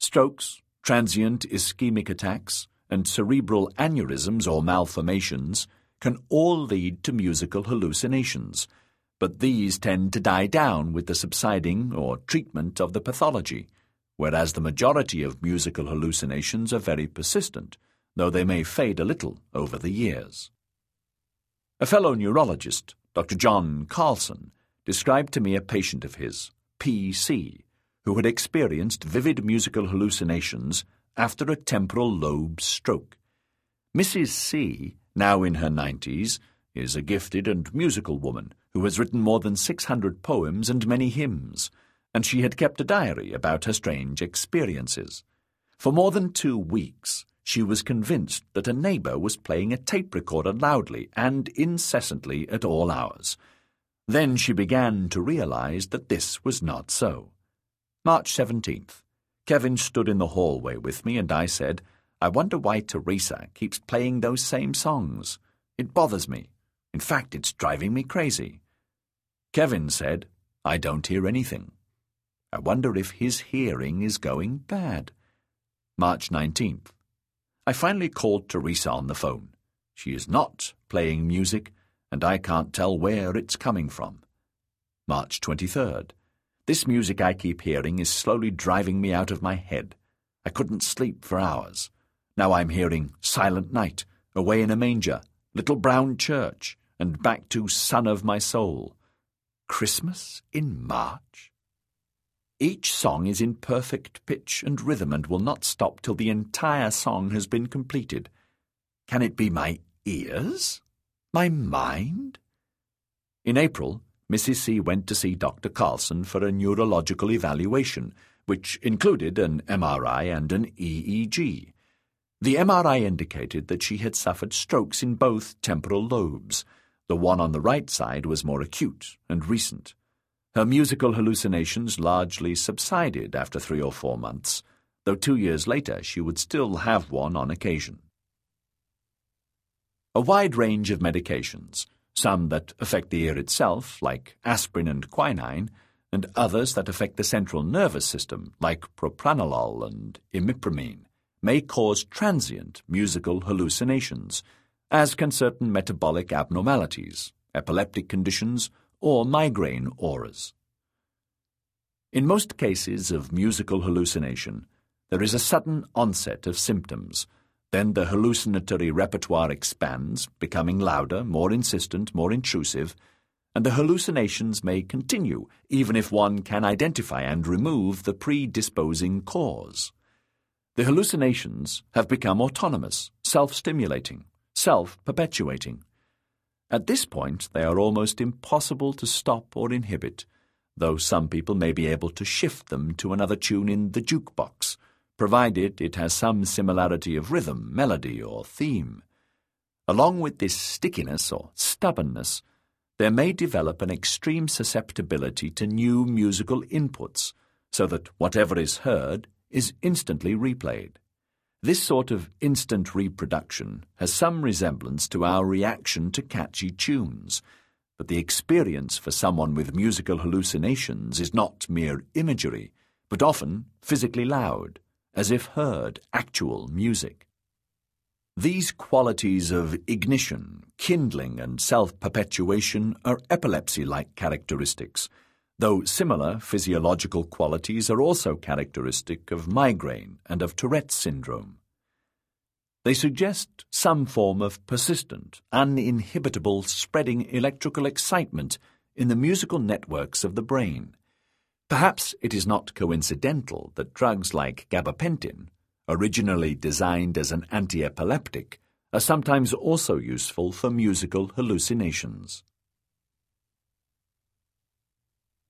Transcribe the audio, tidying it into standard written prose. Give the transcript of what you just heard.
Strokes, transient ischemic attacks, and cerebral aneurysms or malformations can all lead to musical hallucinations, but these tend to die down with the subsiding or treatment of the pathology, whereas the majority of musical hallucinations are very persistent, though they may fade a little over the years. A fellow neurologist, Dr. John Carlson, described to me a patient of his, P.C., who had experienced vivid musical hallucinations after a temporal lobe stroke. Mrs. C., now in her 90s, is a gifted and musical woman who has written more than 600 poems and many hymns, and she had kept a diary about her strange experiences. For more than 2 weeks, she was convinced that a neighbour was playing a tape recorder loudly and incessantly at all hours. Then she began to realise that this was not so. March 17th. Kevin stood in the hallway with me and I said, "I wonder why Teresa keeps playing those same songs. It bothers me. In fact, it's driving me crazy." Kevin said, "I don't hear anything. I wonder if his hearing is going bad." March 19th. I finally called Teresa on the phone. She is not playing music, and I can't tell where it's coming from. March 23rd. This music I keep hearing is slowly driving me out of my head. I couldn't sleep for hours. Now I'm hearing Silent Night, Away in a Manger, Little Brown Church, and back to Son of My Soul. Christmas in March? Each song is in perfect pitch and rhythm and will not stop till the entire song has been completed. Can it be my ears? My mind? In April, Mrs. C. went to see Dr. Carlson for a neurological evaluation, which included an MRI and an EEG. The MRI indicated that she had suffered strokes in both temporal lobes. The one on the right side was more acute and recent. Her musical hallucinations largely subsided after 3 or 4 months, though 2 years later she would still have one on occasion. A wide range of medications, some that affect the ear itself, like aspirin and quinine, and others that affect the central nervous system, like propranolol and imipramine, may cause transient musical hallucinations, as can certain metabolic abnormalities, epileptic conditions, or migraine auras. In most cases of musical hallucination, there is a sudden onset of symptoms. Then the hallucinatory repertoire expands, becoming louder, more insistent, more intrusive, and the hallucinations may continue even if one can identify and remove the predisposing cause. The hallucinations have become autonomous, self-stimulating, self-perpetuating. At this point, they are almost impossible to stop or inhibit, though some people may be able to shift them to another tune in the jukebox, provided it has some similarity of rhythm, melody, or theme. Along with this stickiness or stubbornness, there may develop an extreme susceptibility to new musical inputs, so that whatever is heard is instantly replayed. This sort of instant reproduction has some resemblance to our reaction to catchy tunes, but the experience for someone with musical hallucinations is not mere imagery, but often physically loud, as if heard actual music. These qualities of ignition, kindling, and self-perpetuation are epilepsy-like characteristics, though similar physiological qualities are also characteristic of migraine and of Tourette's syndrome. They suggest some form of persistent, uninhibitable spreading electrical excitement in the musical networks of the brain. Perhaps it is not coincidental that drugs like gabapentin, originally designed as an anti-epileptic, are sometimes also useful for musical hallucinations.